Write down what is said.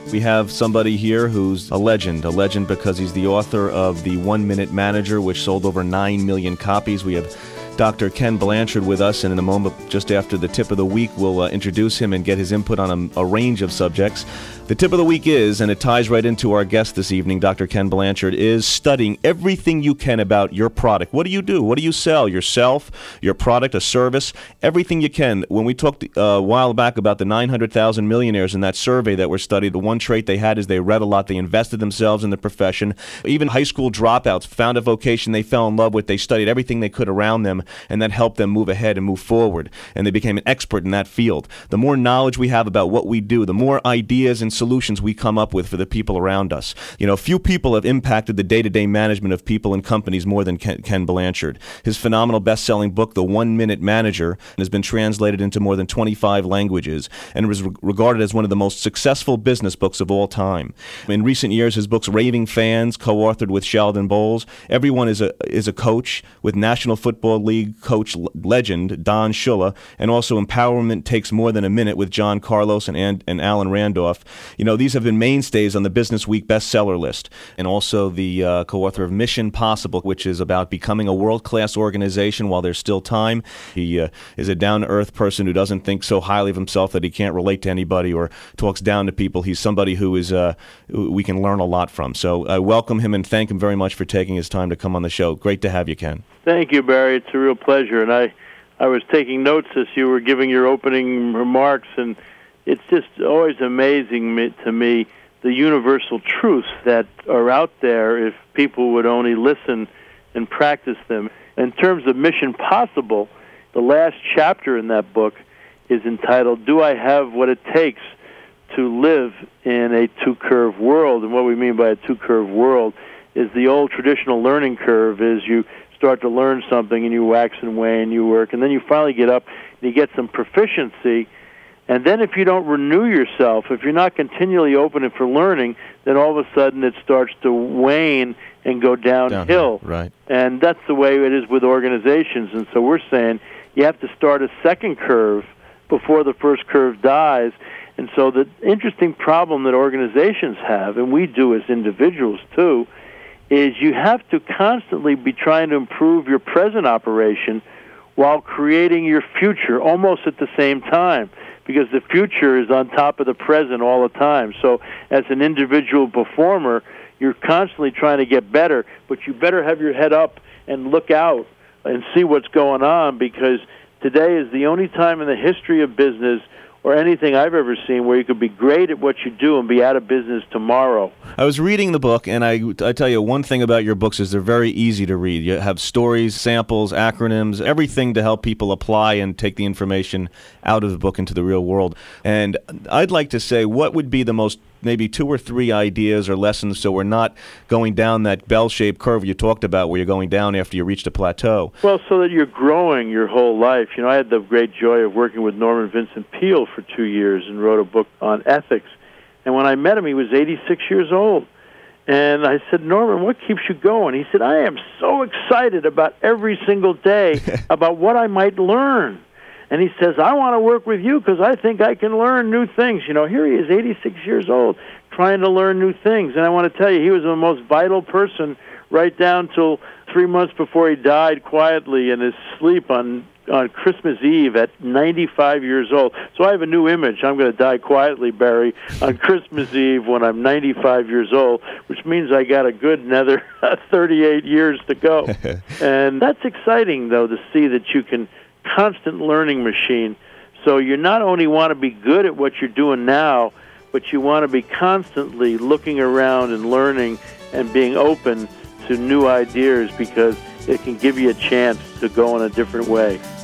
We have somebody here who's a legend because he's the author of The 1 Minute Manager, which sold over 9 million copies. We have Dr. Ken Blanchard with us, and in a moment, just after the tip of the week, we'll introduce him and get his input on a range of subjects. The tip of the week is, and it ties right into our guest this evening, Dr. Ken Blanchard, is studying everything you can about your product. What do you do? What do you sell? Yourself, your product, a service, everything you can. When we talked a while back about the 900,000 millionaires in that survey that were studied, the one trait they had is they read a lot. They invested themselves in the profession. Even high school dropouts found a vocation they fell in love with. They studied everything they could around them, and that helped them move ahead and move forward. And they became an expert in that field. The more knowledge we have about what we do, the more ideas and solutions we come up with for the people around us. You know, few people have impacted the day-to-day management of people and companies more than Ken Blanchard. His phenomenal best-selling book, The 1 Minute Manager, has been translated into more than 25 languages and was regarded as one of the most successful business books of all time. In recent years, his books Raving Fans, co-authored with Sheldon Bowles, Everyone is a Coach, with National Football League coach legend Don Shula, and also Empowerment Takes More Than a Minute with John Carlos and Alan Randolph. You know, these have been mainstays on the Business Week bestseller list. And also the co-author of Mission Possible, which is about becoming a world-class organization while there's still time. He is a down-to-earth person who doesn't think so highly of himself that he can't relate to anybody or talks down to people. He's somebody who is we can learn a lot from. So I welcome him and thank him very much for taking his time to come on the show. Great to have you, Ken. Thank you, Barry. It's a real pleasure. And I was taking notes as you were giving your opening remarks, and it's just always amazing to me the universal truths that are out there if people would only listen and practice them. In terms of Mission Possible, the last chapter in that book is entitled, Do I Have What It Takes to Live in a Two-Curve World? And what we mean by a two-curve world is the old traditional learning curve is you start to learn something and you wax and wane, you work, and then you finally get up and you get some proficiency. And then if you don't renew yourself, if you're not continually open for learning, then all of a sudden it starts to wane and go downhill. Right. And that's the way it is with organizations. And so we're saying you have to start a second curve before the first curve dies. And so the interesting problem that organizations have, and we do as individuals too, is you have to constantly be trying to improve your present operation while creating your future almost at the same time, because the future is on top of the present all the time. So as an individual performer, you're constantly trying to get better, but you better have your head up and look out and see what's going on, because today is the only time in the history of business or anything I've ever seen where you could be great at what you do and be out of business tomorrow. I was reading the book, and I tell you, one thing about your books is they're very easy to read. You have stories, samples, acronyms, everything to help people apply and take the information out of the book into the real world. And I'd like to say, what would be the most maybe 2 or 3 ideas or lessons so we're not going down that bell-shaped curve you talked about where you're going down after you reach the plateau? Well, so that you're growing your whole life. You know, I had the great joy of working with Norman Vincent Peale for 2 years and wrote a book on ethics. And when I met him, he was 86 years old. And I said, Norman, what keeps you going? He said, I am so excited about every single day about what I might learn. And he says, I want to work with you because I think I can learn new things. You know, here he is, 86 years old, trying to learn new things. And I want to tell you, he was the most vital person right down till 3 months before he died quietly in his sleep on Christmas Eve at 95 years old. So I have a new image. I'm going to die quietly, Barry, on Christmas Eve when I'm 95 years old, which means I got a good another 38 years to go. And that's exciting, though, to see that you can constant learning machine. So you not only want to be good at what you're doing now, but you want to be constantly looking around and learning and being open to new ideas, because it can give you a chance to go in a different way.